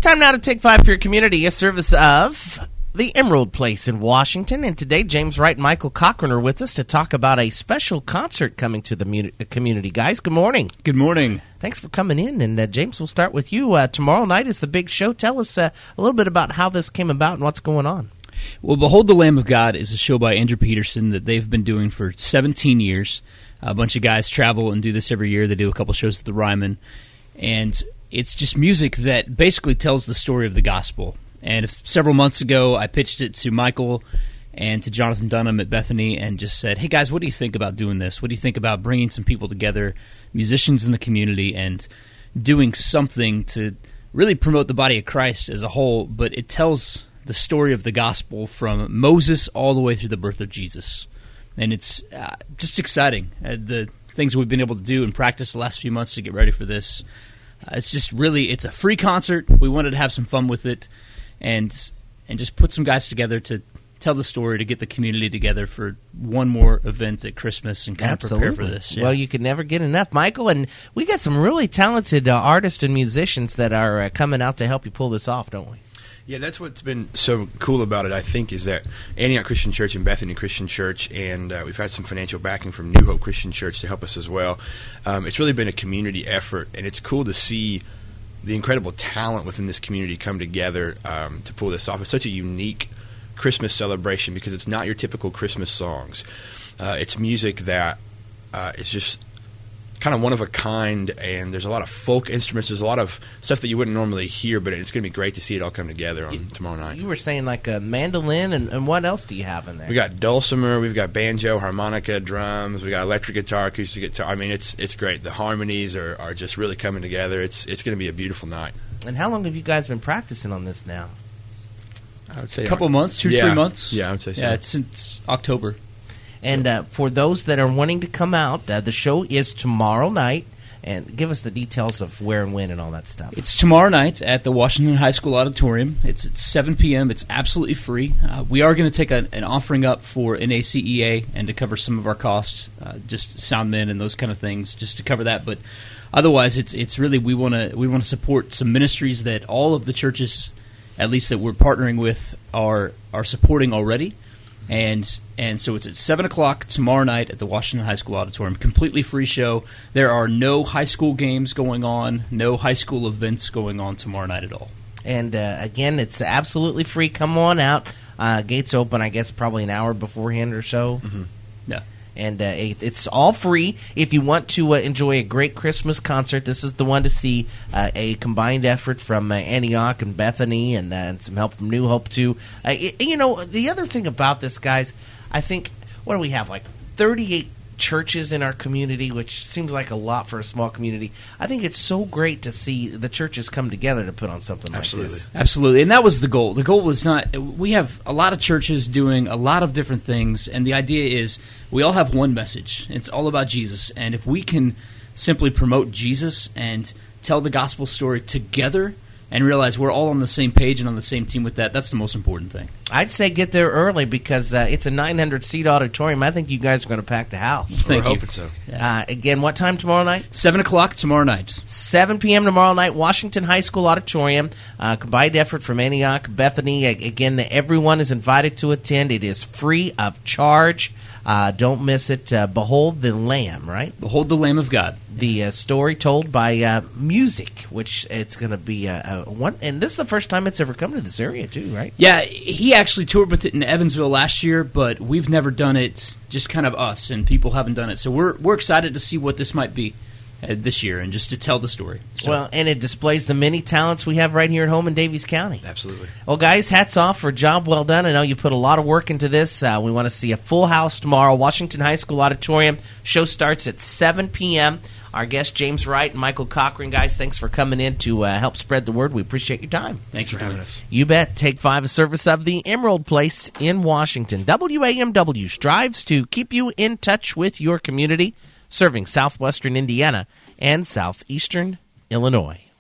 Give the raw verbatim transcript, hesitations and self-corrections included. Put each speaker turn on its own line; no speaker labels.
Time now to take five for your community, a service of the Emerald Place in Washington. And today, James Wright and Michael Cochran are with us to talk about a special concert coming to the muni- community. Guys, good morning.
Good morning.
Thanks for coming in. And uh, James, we'll start with you. Uh, tomorrow night is the big show. Tell us uh, a little bit about how this came about and what's going on.
Well, Behold the Lamb of God is a show by Andrew Peterson that they've been doing for seventeen years. A bunch of guys travel and do this every year. They do a couple shows at the Ryman. And it's just music that basically tells the story of the gospel. And if, several months ago, I pitched it to Michael and to Jonathan Dunham at Bethany and just said, hey, guys, what do you think about doing this? What do you think about bringing some people together, musicians in the community, and doing something to really promote the body of Christ as a whole, but it tells the story of the gospel from Moses all the way through the birth of Jesus. And it's uh, just exciting. Uh, the things we've been able to do and practice the last few months to get ready for this. Uh, it's just really, it's a free concert. We wanted to have some fun with it. And and just put some guys together to tell the story, to get the community together for one more event at Christmas and kind
Absolutely.
of prepare for this. Yeah.
Well, you can never get enough, Michael. And we got some really talented uh, artists and musicians that are uh, coming out to help you pull this off, don't we?
Yeah, that's what's been so cool about it, I think, is that Antioch Christian Church and Bethany Christian Church, and uh, we've had some financial backing from New Hope Christian Church to help us as well. Um, it's really been a community effort, and it's cool to see the incredible talent within this community come together um, to pull this off. It's such a unique Christmas celebration because it's not your typical Christmas songs. Uh, it's music that uh, is just kind of one of a kind, and there's a lot of folk instruments. There's a lot of stuff that you wouldn't normally hear, but it's going to be great to see it all come together on
you,
tomorrow night.
You were saying like a mandolin, and, and what else do you have in there?
We got dulcimer, we've got banjo, harmonica, drums, we got electric guitar, acoustic guitar. I mean, it's it's great. The harmonies are, are just really coming together. It's it's going to be a beautiful night.
And how long have you guys been practicing on this now?
I would say
a couple
uh,
months, two,
yeah,
three months.
Yeah, I would say so.
Yeah, it's since October.
And uh, for those that are wanting to come out, uh, the show is tomorrow night. And give us the details of where and when and all that stuff.
It's tomorrow night at the Washington High School Auditorium. It's at seven p.m. It's absolutely free. Uh, we are going to take a, an offering up for N A C E A and to cover some of our costs, uh, just sound men and those kind of things, just to cover that. But otherwise, it's it's really we want to we want to support some ministries that all of the churches, at least that we're partnering with, are are supporting already. And and so it's at seven o'clock tomorrow night at the Washington High School Auditorium. Completely free show. There are no high school games going on, no high school events going on tomorrow night at all.
And uh, again, it's absolutely free. Come on out. Uh, gates open, I guess, probably an hour beforehand or so.
Mm-hmm. Yeah.
And uh, it, it's all free. If you want to uh, enjoy a great Christmas concert, this is the one to see. Uh, a combined effort from uh, Antioch and Bethany, and, uh, and some help from New Hope too. Uh, it, you know, the other thing about this, guys, I think, what do we have, like thirty-eight churches in our community, which seems like a lot for a small community. I think it's so great to see the churches come together to put on something
Absolutely.
like this.
Absolutely. And that was the goal. The goal was not – we have a lot of churches doing a lot of different things, and the idea is we all have one message. It's all about Jesus. And if we can simply promote Jesus and tell the gospel story together and realize we're all on the same page and on the same team with that, that's the most important thing.
I'd say get there early because uh, it's a nine hundred seat auditorium. I think you guys are going to pack the house.
Thank
We're
you.
hoping so.
Uh, again, what time tomorrow night?
seven o'clock tomorrow night.
seven p.m. tomorrow night, Washington High School Auditorium. Uh, combined effort from Antioch, Bethany. Again, everyone is invited to attend. It is free of charge. Uh, don't miss it. Uh, Behold the Lamb, right?
Behold the Lamb of God.
The uh, story told by uh, music, which it's going to be a, a one. And this is the first time it's ever come to this area, too, right?
Yeah, he actually toured with it in Evansville last year, but we've never done it, just kind of us, and people haven't done it. So we're we're excited to see what this might be uh, this year and just to tell the story. So.
Well, and it displays the many talents we have right here at home in Davies County.
Absolutely.
Well, guys, hats off for a job well done. I know you put a lot of work into this. Uh, we want to see a full house tomorrow. Washington High School Auditorium. Show starts at seven p.m. Our guests, James Wright and Michael Cochran. Guys, thanks for coming in to uh, help spread the word. We appreciate your time.
Thanks for having us.
You bet. Take five, a service of the Emerald Place in Washington. W A M W strives to keep you in touch with your community, serving southwestern Indiana and southeastern Illinois.